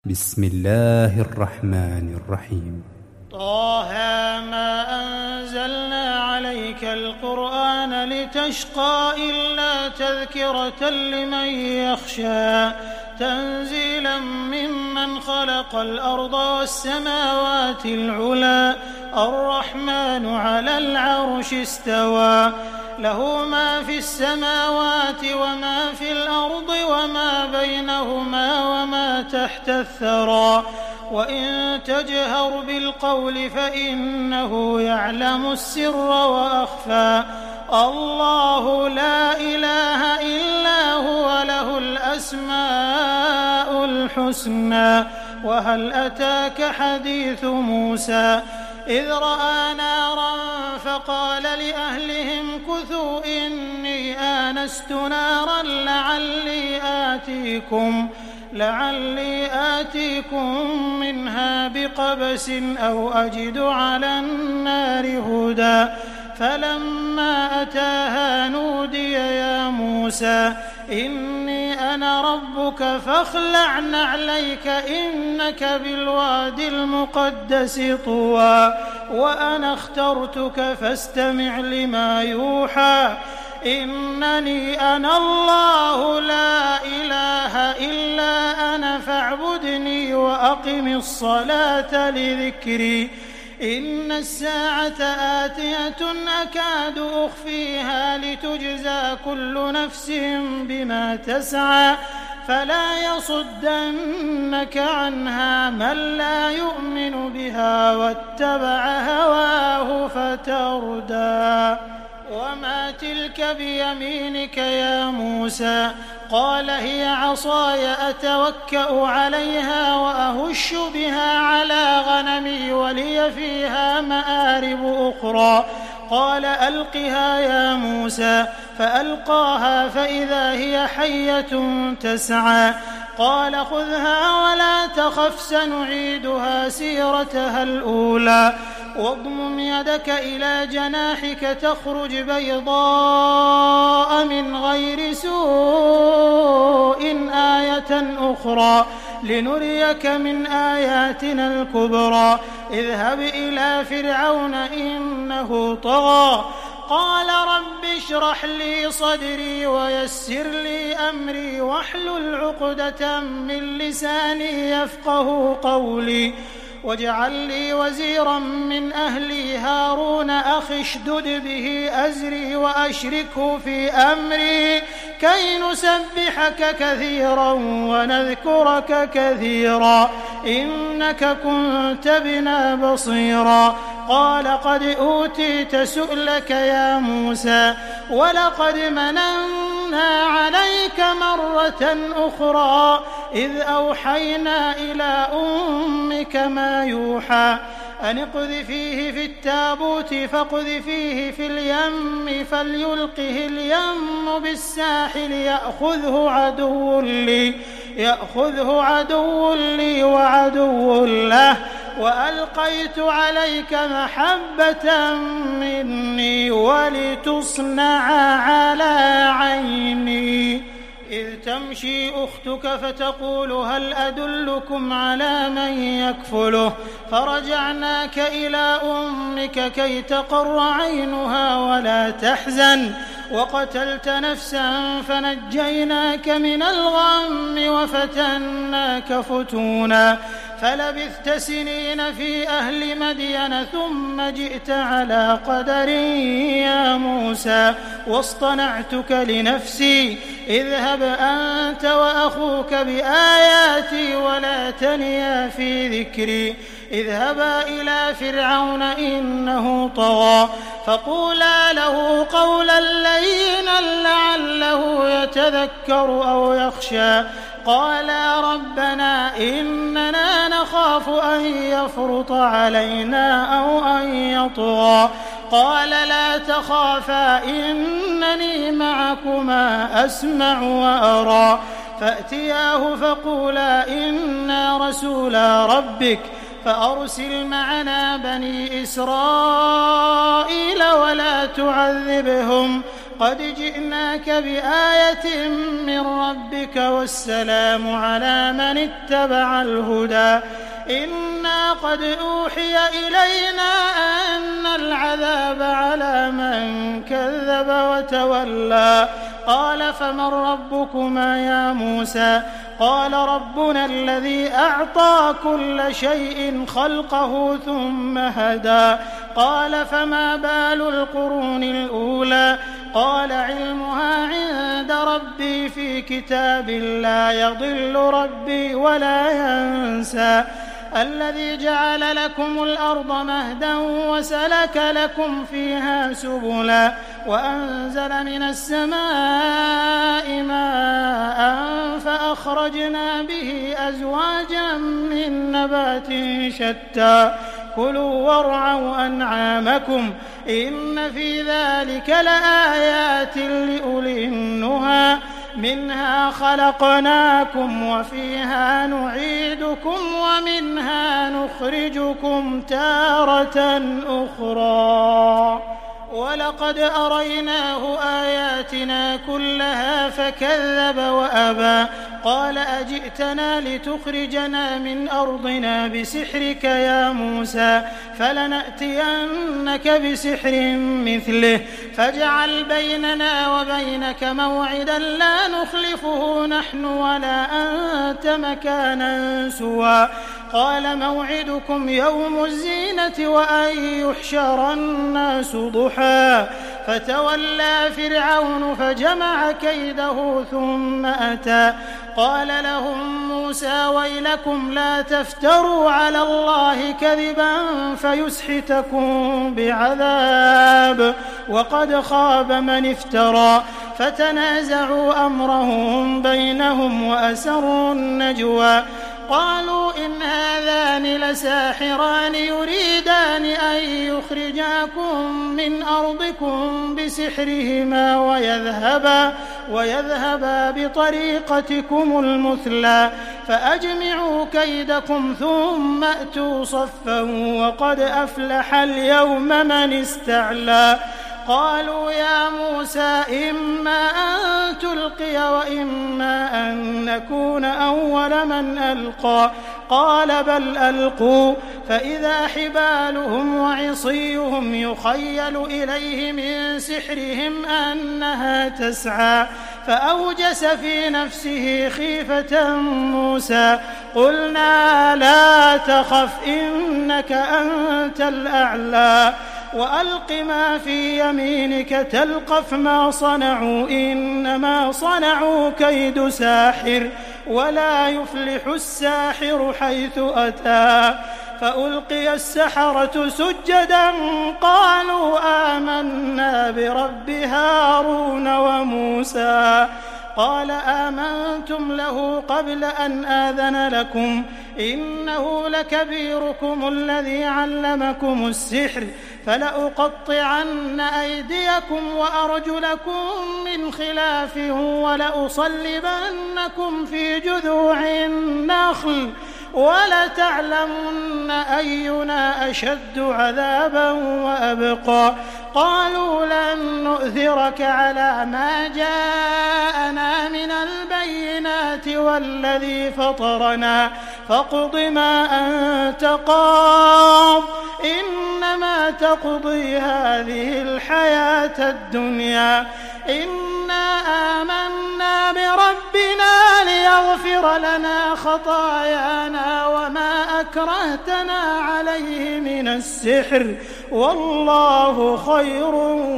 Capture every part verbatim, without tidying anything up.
بسم الله الرحمن الرحيم. طه ما أنزلنا عليك القرآن لتشقى إلا تذكرة لمن يخشى تنزيلا ممن خلق الأرض والسماوات العلى الرحمن على العرش استوى له ما في السماوات وما في الأرض وما بينهما وما تحت الثرى وإن تجهر بالقول فإنه يعلم السر وأخفى الله لا إله إلا هو له الأسماء الحسنى وهل أتاك حديث موسى إذ رأى نارا فقال لأهلهم كثوا إني آنست نارا لعلي آتيكم لعلي آتيكم منها بقبس أو أجد على النار هدى فلما أتاها نودي يا موسى إني أنا ربك فاخلع نعليك إنك بالوادي المقدس طوى وأنا اخترتك فاستمع لما يوحى إنني أنا الله لا إله إلا أنا فاعبدني وأقم الصلاة لذكري إن الساعة آتية أكاد أخفيها لتجزى كل نفس بما تسعى فلا يصدنك عنها من لا يؤمن بها واتبع هواه فتردى وما تلك بيمينك يا موسى قال هي عصاي أتوكأ عليها وأهش بها على غنمي ولي فيها مآرب أخرى قال ألقها يا موسى فألقاها فإذا هي حية تسعى قال خذها ولا تخف سنعيدها سيرتها الأولى واضمم يدك إلى جناحك تخرج بيضاء من غير سوء آية أخرى لنريك من آياتنا الكبرى اذهب إلى فرعون إنه طغى قال رب اشرح لي صدري ويسر لي أمري واحلل عقدة من لساني يفقه قولي واجعل لي وزيرا من أهلي هارون أخي اشدد به أزري وأشركه في أمري كي نسبحك كثيرا ونذكرك كثيرا إنك كنت بنا بصيرا قال قد أوتيت سؤلك يا موسى ولقد مننا عليك مرة أخرى إذ أوحينا إلى أمك ما يوحى أن اقذفيه في التابوت فاقذفيه في اليم فليلقه اليم بالساحل يأخذه عدو لي يأخذه عدو لي وعدو له وألقيت عليك محبة مني ولتصنع على عيني إذ تمشي أختك فتقول هل أدلكم على من يكفله فرجعناك إلى أمك كي تقر عينها ولا تحزن وقتلت نفسا فنجيناك من الغم وفتناك فتونا فلبثت سنين في أهل مدين ثم جئت على قدر يا موسى واصطنعتك لنفسي اذهب أنت وأخوك بآياتي ولا تنيا في ذكري اذهبا إلى فرعون إنه طغى فقولا له قولا لينا لعله يتذكر أو يخشى قالا ربنا إننا نخاف أن يفرط علينا أو أن يطغى قال لا تخافا إنني معكما أسمع وأرى فأتياه فقولا إنا رسولا ربك فأرسل معنا بني إسرائيل ولا تعذبهم قد جئناك بآية من ربك والسلام على من اتبع الهدى إنا قد أوحي إلينا أن العذاب على من كذب وتولى قال فمن ربكما يا موسى قال ربنا الذي أعطى كل شيء خلقه ثم هدى قال فما بال القرون الأولى قال علمها عند ربي في كتاب لا يضل ربي ولا ينسى الذي جعل لكم الأرض مهدا وسلك لكم فيها سبلا وأنزل من السماء ماء فأخرجنا به أزواجا من نبات شتى كلوا وارعوا أنعامكم إن في ذلك لآيات لأولي النهى منها خلقناكم وفيها نعيدكم ومنها نخرجكم تارة أخرى ولقد أريناه آياتنا كلها فكذب وأبى قال أجئتنا لتخرجنا من أرضنا بسحرك يا موسى فلنأتينك بسحر مثله فاجعل بيننا وبينك موعدا لا نخلفه نحن ولا أنت مكانا سوى قال موعدكم يوم الزينة وأن يحشر الناس ضحى فتولى فرعون فجمع كيده ثم أتى قال لهم موسى ويلكم لا تفتروا على الله كذبا فيسحتكم بعذاب وقد خاب من افترى فتنازعوا أمرهم بينهم وأسروا النجوى قالوا إن هذان لساحران يريدان أن يخرجاكم من أرضكم بسحرهما ويذهبا, ويذهبا بطريقتكم المثلى فأجمعوا كيدكم ثم أتوا صفا وقد أفلح اليوم من استعلى قالوا يا موسى إما أن تلقي وإما أن نكون أول من ألقى قال بل ألقوا فإذا حبالهم وعصيهم يخيل إليه من سحرهم أنها تسعى فأوجس في نفسه خيفة موسى قلنا لا تخف إنك أنت الأعلى وألق ما في يمينك تلقف ما صنعوا إنما صنعوا كيد ساحر ولا يفلح الساحر حيث أتى فألقي السحرة سجدا قالوا آمنا برب هارون وموسى قال آمنتم له قبل أن آذن لكم إنه لكبيركم الذي علمكم السحر فلأقطعن أيديكم وأرجلكم من خلاف ولأصلبنكم في جذوع النخل ولتعلمن أينا أشد عذابا وأبقى قالوا لن نؤثرك على ما جاءنا من البينات والذي فطرنا فاقض ما أنت قاض إنما تقضي هذه الحياة الدنيا إنا آمنا بربنا ليغفر لنا خطايانا وما أكرهتنا عليه من السحر والله خير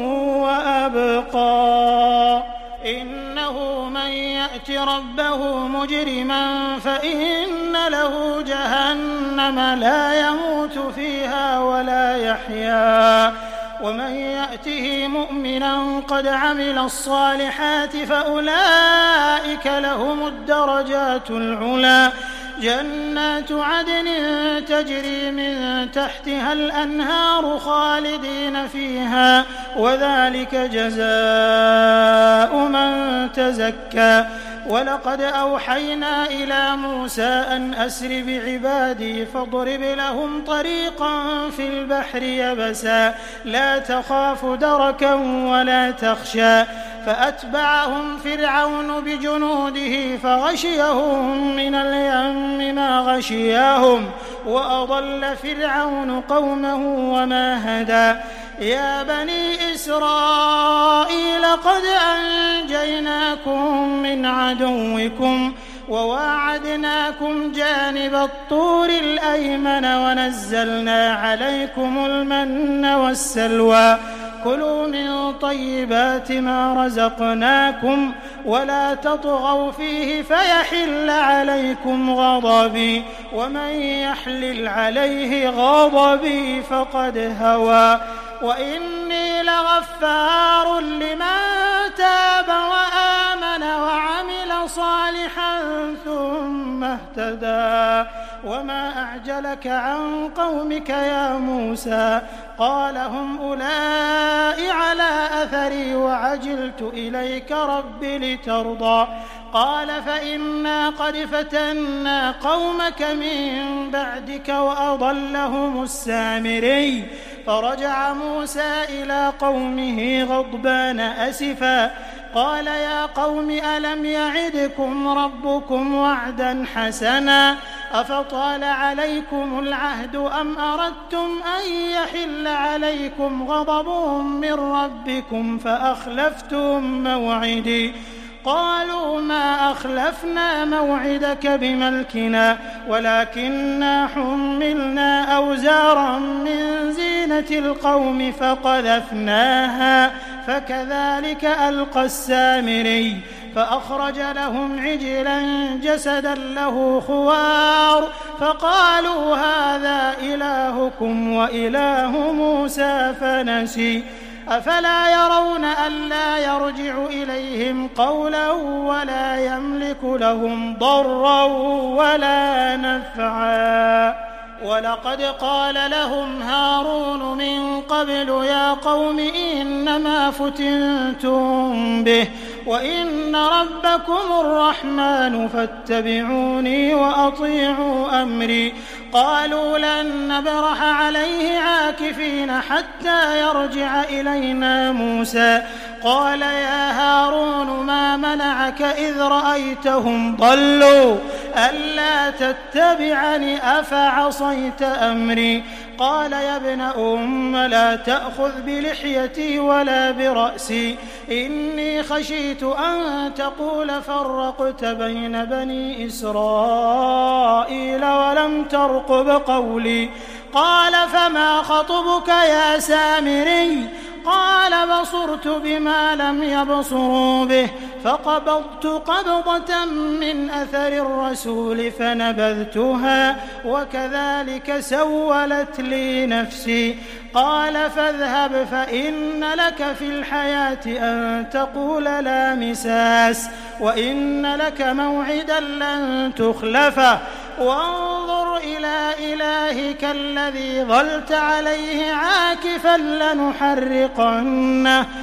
وأبقى إنه من يأت ربه مجرما فإن له جهنم لا يموت فيها ولا يحيا ومن يأته مؤمنا قد عمل الصالحات فأولئك لهم الدرجات العلى جنات عدن تجري من تحتها الأنهار خالدين فيها وذلك جزاء من تزكى ولقد أوحينا إلى موسى أن أسر بعبادي فاضرب لهم طريقا في البحر يبسا لا تخاف دركا ولا تخشى فأتبعهم فرعون بجنوده فغشيهم من اليم ما غشياهم وأضل فرعون قومه وما هدى يا بني إسرائيل قد أنجيناكم من عدوكم وواعدناكم جانب الطور الأيمن ونزلنا عليكم المن والسلوى كلوا من طيبات ما رزقناكم ولا تطغوا فيه فيحل عليكم غضبي ومن يحلل عليه غضبي فقد هوى وإني لغفار لمن تاب وآمن وعمل صالحا ثم اهتدى وما أعجلك عن قومك يا موسى قال هم أولئك على أثري وعجلت إليك رب لترضى قال فإنا قد فتنا قومك من بعدك وأضلهم السامري فرجع موسى إلى قومه غضبان أسفا قال يا قوم ألم يعدكم ربكم وعدا حسنا أفطال عليكم العهد أم أردتم أن يحل عليكم غضب من ربكم فأخلفتم موعدي قالوا ما أخلفنا موعدك بملكنا ولكننا حملنا أوزارا من زينة القوم فقذفناها فكذلك ألقى السامري فأخرج لهم عجلا جسدا له خوار فقالوا هذا إلهكم وإله موسى فنسي أفلا يرون ألا يرجع إليهم قولا ولا يملك لهم ضرا ولا نفعا ولقد قال لهم هارون من قبل يا قوم إنما فتنتم به وإن ربكم الرحمن فاتبعوني وأطيعوا أمري قالوا لن نبرح عليه عاكفين حتى يرجع إلينا موسى قال يا هارون ما منعك إذ رأيتهم ضلوا ألا تتبعني أفعصيت أمري قال يا ابن أم لا تأخذ بلحيتي ولا برأسي إني خشيت أن تقول فرقت بين بني إسرائيل ولم ترقب قولي قال فما خطبك يا سامري قال بصرت بما لم يبصروا به فقبضت قبضة من أثر الرسول فنبذتها وكذلك سولت لي نفسي قال فاذهب فإن لك في الحياة أن تقول لا مساس وإن لك موعدا لن تخلفه وانظر إلى إلهك الذي ظلت عليه عاكفا لنحرقنه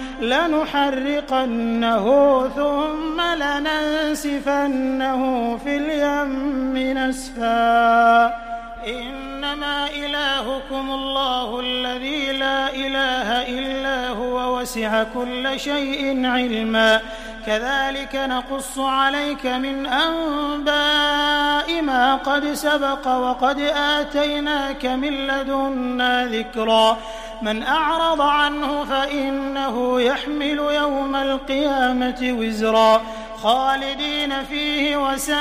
لنحرقنه ثم لننسفنه في اليم نسفا إنما إلهكم الله الذي لا إله إلا هو وسع كل شيء علما كذلك نقص عليك من أنباء ما قد سبق وقد آتيناك من لدنا ذكرا من أعرض عنه فإنه يحمل يوم القيامة وزرا خالدين فيه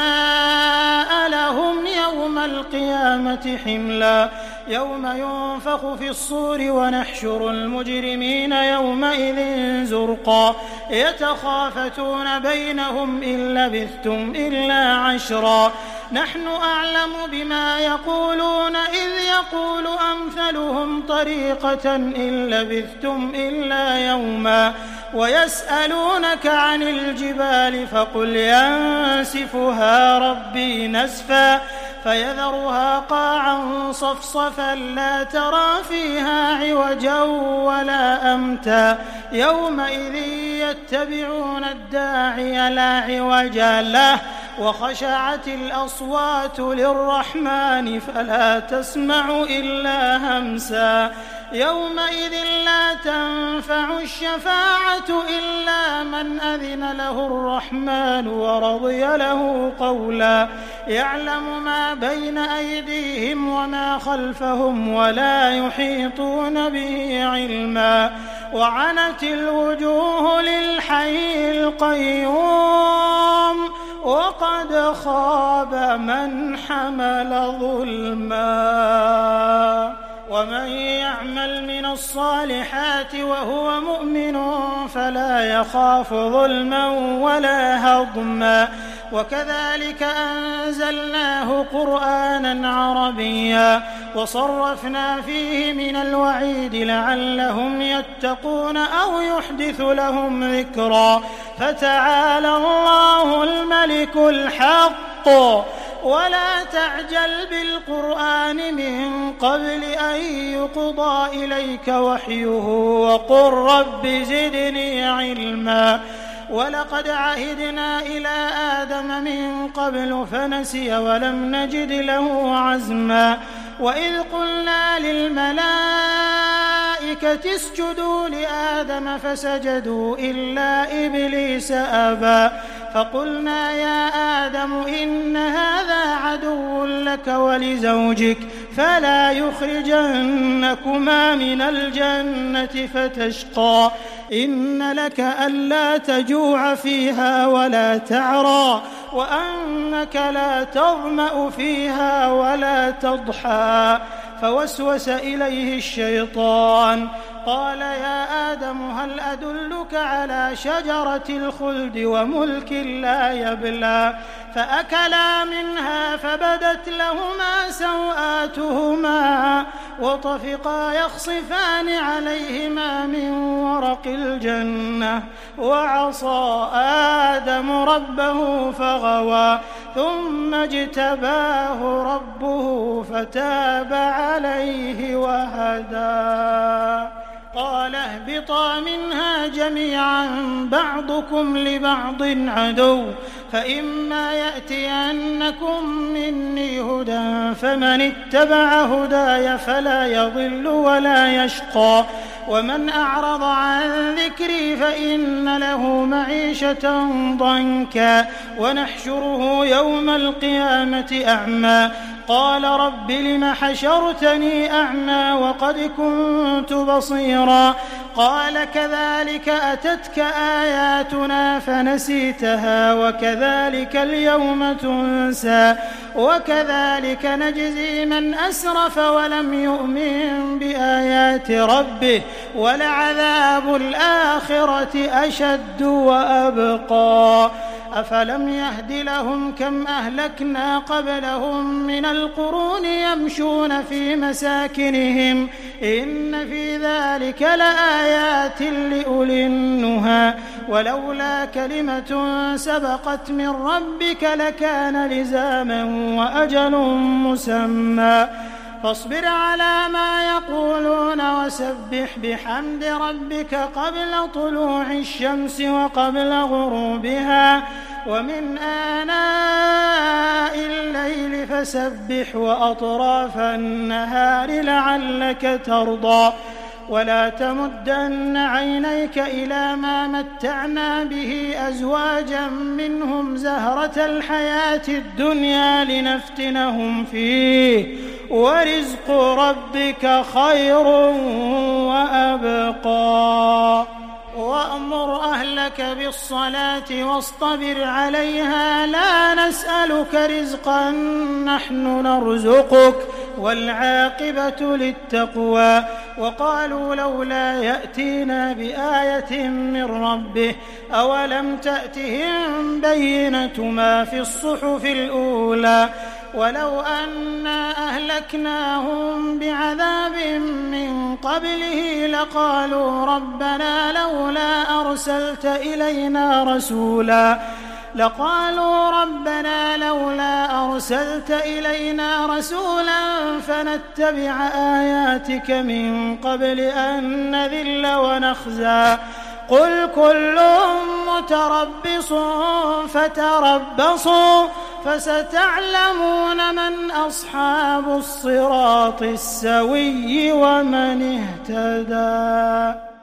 وساء لهم يوم القيامة حملا يوم ينفخ في الصور ونحشر المجرمين يومئذ زرقا يتخافتون بينهم إن لبثتم إلا عشرا نحن أعلم بما يقولون إذ يقول أمثلهم طريقة إن لبثتم إلا يوما ويسألونك عن الجبال فقل ينسفها ربي نسفا فيذرها قاعا صفصفا لا ترى فيها عوجا ولا أمتا يومئذ يتبعون الداعي لا عوج له وخشعت الأصوات للرحمن فلا تسمع إلا همسا يومئذ لا تنفع الشفاعة إلا من أذن له الرحمن ورضي له قولا يعلم ما بين أيديهم وما خلفهم ولا يحيطون به علما وعنت الوجوه للحي القيوم وقد خاب من حمل ظلما ومن يعمل من الصالحات وهو مؤمن فلا يخاف ظلما ولا هضما وكذلك أنزلناه قرآنا عربيا وصرفنا فيه من الوعيد لعلهم يتقون أو يحدث لهم ذكرا فتعالى الله الملك الحق ولا تعجل بالقرآن من قبل أن يقضى إليك وحيه وقل رب زدني علما ولقد عهدنا إلى آدم من قبل فنسي ولم نجد له عزما وإذ قلنا للملائكة اسجدوا لآدم فسجدوا إلا إبليس أبى فقلنا يا آدم إن هذا عدو لك ولزوجك فلا يخرجنكما من الجنة فتشقى إن لك ألا تجوع فيها ولا تعرى وأنك لا تظمأ فيها ولا تضحى فوسوس إليه الشيطان قال يا آدم هل أدلك على شجرة الخلد وملك لا يبلى فأكلا منها فبدت لهما سوآتهما وطفقا يخصفان عليهما من ورق الجنة وعصى آدم ربه فغوى ثم اجتباه ربه فتاب عليه وهدى قال اهبطا منها جميعا بعضكم لبعض عدو فإما يأتينكم مني هدى فمن اتبع هداي فلا يضل ولا يشقى ومن أعرض عن ذكري فإن له معيشة ضنكا ونحشره يوم القيامة أعمى قال رب لم حشرتني أعمى وقد كنت بصيرا قال كذلك أتتك آياتنا فنسيتها وكذلك اليوم تنسى وكذلك نجزي من أسرف ولم يؤمن بآيات ربه ولعذاب الآخرة أشد وأبقى أفلم يهد لهم كم أهلكنا قبلهم من القرون يمشون في مساكنهم إن في ذلك لآيات لأولي النهى ولولا كلمة سبقت من ربك لكان لزاما وأجل مسمى فاصبر على ما يقولون وسبح بحمد ربك قبل طلوع الشمس وقبل غروبها ومن آناء الليل فسبح وأطراف النهار لعلك ترضى ولا تمدن عينيك إلى ما متعنا به أزواجا منهم زهرة الحياة الدنيا لنفتنهم فيه ورزق ربك خير وأبقى وأمر أهلك بالصلاة واصطبر عليها لا نسألك رزقا نحن نرزقك والعاقبة للتقوى وقالوا لولا يأتينا بآية من ربه أولم تأتهم بينة ما في الصحف الأولى ولو أنا أهلكناهم بعذاب من قبله لقالوا ربنا لولا أرسلت إلينا رسولا لقالوا ربنا لولا أرسلت إلينا رسولا فنتبع آياتك من قبل أن نذل ونخزى قل كل متربص فتربصوا فستعلمون من أصحاب الصراط السوي ومن اهتدى.